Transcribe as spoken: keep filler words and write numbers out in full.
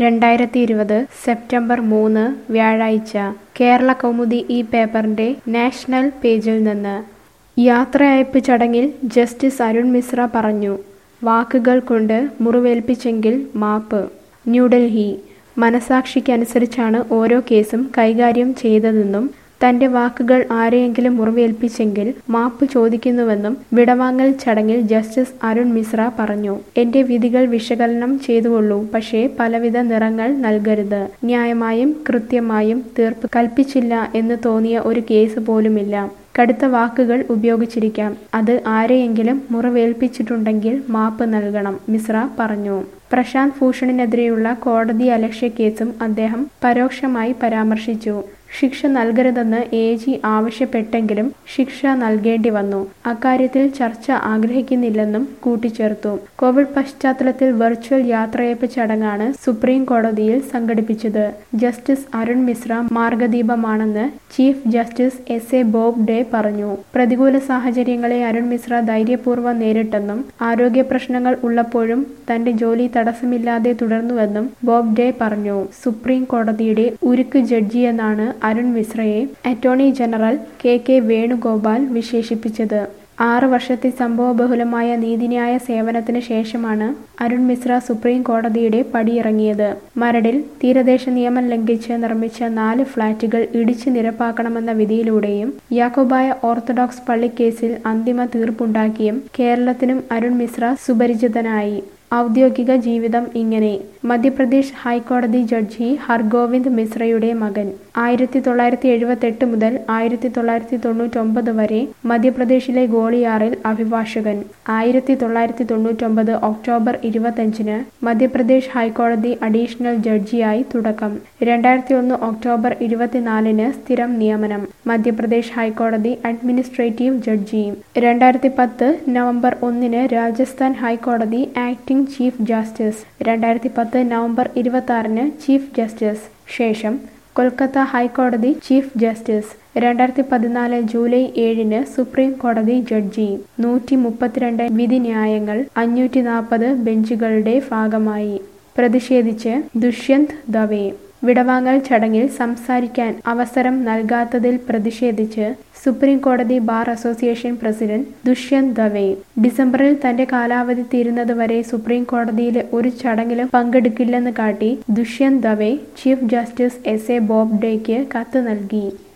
രണ്ടായിരത്തി ഇരുപത് സെപ്റ്റംബർ മൂന്ന് വ്യാഴാഴ്ച കേരള കൗമുദി ഈ പേപ്പറിന്റെ നാഷണൽ പേജിൽ നിന്ന് യാത്രയയപ്പ് ചടങ്ങിൽ ജസ്റ്റിസ് അരുൺ മിശ്ര പറഞ്ഞു, വാക്കുകൾ കൊണ്ട് മുറിവേൽപ്പിച്ചെങ്കിൽ മാപ്പ്. ന്യൂഡൽഹി, മനസാക്ഷിക്കനുസരിച്ചാണ് ഓരോ കേസും കൈകാര്യം ചെയ്തതെന്നും തന്റെ വാക്കുകൾ ആരെയെങ്കിലും മുറിവേൽപ്പിച്ചെങ്കിൽ മാപ്പ് ചോദിക്കുന്നുവെന്നും വിടവാങ്ങൽ ചടങ്ങിൽ ജസ്റ്റിസ് അരുൺ മിശ്ര പറഞ്ഞു. എന്റെ വിധികൾ വിശകലനം ചെയ്തുകൊള്ളൂ, പക്ഷേ പലവിധ നിറങ്ങൾ നൽകരുത്. ന്യായമായും കൃത്യമായും തീർപ്പ് കൽപ്പിച്ചില്ല എന്ന് തോന്നിയ ഒരു കേസ് പോലുമില്ല. കടുത്ത വാക്കുകൾ ഉപയോഗിച്ചിരിക്കാം. അത് ആരെയെങ്കിലും മുറിവേൽപ്പിച്ചിട്ടുണ്ടെങ്കിൽ മാപ്പ് നൽകണം, മിശ്ര പറഞ്ഞു. പ്രശാന്ത് ഭൂഷണിനെതിരെയുള്ള കോടതിയലക്ഷ്യ കേസും അദ്ദേഹം പരോക്ഷമായി പരാമർശിച്ചു. ശിക്ഷ നൽകരുതെന്ന് എ ജി ആവശ്യപ്പെട്ടെങ്കിലും ശിക്ഷ നൽകേണ്ടി വന്നു. അക്കാര്യത്തിൽ ചർച്ച ആഗ്രഹിക്കുന്നില്ലെന്നും കൂട്ടിച്ചേർത്തു. കോവിഡ് പശ്ചാത്തലത്തിൽ വെർച്വൽ യാത്രയയപ്പ് ചടങ്ങാണ് സുപ്രീം കോടതിയിൽ സംഘടിപ്പിച്ചത്. ജസ്റ്റിസ് അരുൺ മിശ്ര മാർഗദീപമാണെന്ന് chief justice S A Bobde പറഞ്ഞു. പ്രതികൂല സാഹചര്യങ്ങളെ അരുൺ മിശ്ര ധൈര്യപൂർവ്വം നേരിട്ടെന്നും ആരോഗ്യ പ്രശ്നങ്ങൾ ഉള്ളപ്പോഴും തന്റെ ജോലി തടസ്സമില്ലാതെ തുടർന്നുവെന്നും ബോബ്ഡെ പറഞ്ഞു. സുപ്രീം കോടതിയുടെ ഉരുക്ക് ജഡ്ജിയെന്നാണ് അരുൺ മിശ്രയെ attorney general K K Venugopal വിശേഷിപ്പിച്ചത്. ആറ് വർഷത്തെ സംഭവബഹുലമായ നീതിന്യായ സേവനത്തിന് ശേഷമാണ് അരുൺ മിശ്ര സുപ്രീം കോടതിയുടെ പടിയിറങ്ങിയത്. മരടിൽ തീരദേശ നിയമം ലംഘിച്ച് നിർമ്മിച്ച നാല് ഫ്ളാറ്റുകൾ ഇടിച്ചു നിരപ്പാക്കണമെന്ന വിധിയിലൂടെയും യാക്കോബായ ഓർത്തഡോക്സ് പള്ളിക്കേസിൽ അന്തിമ തീർപ്പുണ്ടാക്കിയും കേരളത്തിനും അരുൺ മിശ്ര സുപരിചിതനായി. ഔദ്യോഗിക ജീവിതം ഇങ്ങനെ: മധ്യപ്രദേശ് ഹൈക്കോടതി ജഡ്ജി ഹർഗോവിന്ദ് മിശ്രയുടെ മകൻ. ആയിരത്തി തൊള്ളായിരത്തി എഴുപത്തി എട്ട് മുതൽ ആയിരത്തി തൊള്ളായിരത്തി തൊണ്ണൂറ്റൊമ്പത് വരെ മധ്യപ്രദേശിലെ ഗോളിയാറിൽ അഭിഭാഷകൻ. ആയിരത്തി തൊള്ളായിരത്തി തൊണ്ണൂറ്റൊമ്പത് ഒക്ടോബർ ഇരുപത്തഞ്ചിന് മധ്യപ്രദേശ് ഹൈക്കോടതി അഡീഷണൽ ജഡ്ജിയായി തുടക്കം. രണ്ടായിരത്തി ഒന്ന് ഒക്ടോബർ ഇരുപത്തിനാലിന് സ്ഥിരം നിയമനം. മധ്യപ്രദേശ് ഹൈക്കോടതി അഡ്മിനിസ്ട്രേറ്റീവ് ജഡ്ജി. രണ്ടായിരത്തി പത്ത് നവംബർ ഒന്നിന് രാജസ്ഥാൻ ഹൈക്കോടതി ആക്ടിംഗ് ചീഫ് ജസ്റ്റിസ്. രണ്ടായിരത്തി പത്ത് നവംബർ ഇരുപത്തി ആറിന് ചീഫ് ജസ്റ്റിസ്. ശേഷം കൊൽക്കത്ത ഹൈക്കോടതി ചീഫ് ജസ്റ്റിസ്. രണ്ടായിരത്തി പതിനാല് ജൂലൈ ഏഴിന് സുപ്രീം കോടതി ജഡ്ജി. നൂറ്റി മുപ്പത്തിരണ്ട് വിധിന്യായങ്ങൾ അഞ്ഞൂറ്റി നാൽപ്പത് ബെഞ്ചുകളുടെ ഭാഗമായി. പ്രതിഷേധിച്ച് ദുഷ്യന്ത് ദവെ. വിടവാങ്ങൽ ചടങ്ങിൽ സംസാരിക്കാൻ അവസരം നൽകാത്തതിൽ പ്രതിഷേധിച്ച് സുപ്രീം കോടതി bar association president Dushyant Dave ഡിസംബറിൽ തന്റെ കാലാവധി തീരുന്നതുവരെ സുപ്രീം കോടതിയിലെ ഒരു ചടങ്ങിലും പങ്കെടുക്കില്ലെന്ന് കാട്ടി Dushyant Dave chief justice S A ബോബ്ഡെയ്ക്ക് കത്ത് നൽകി.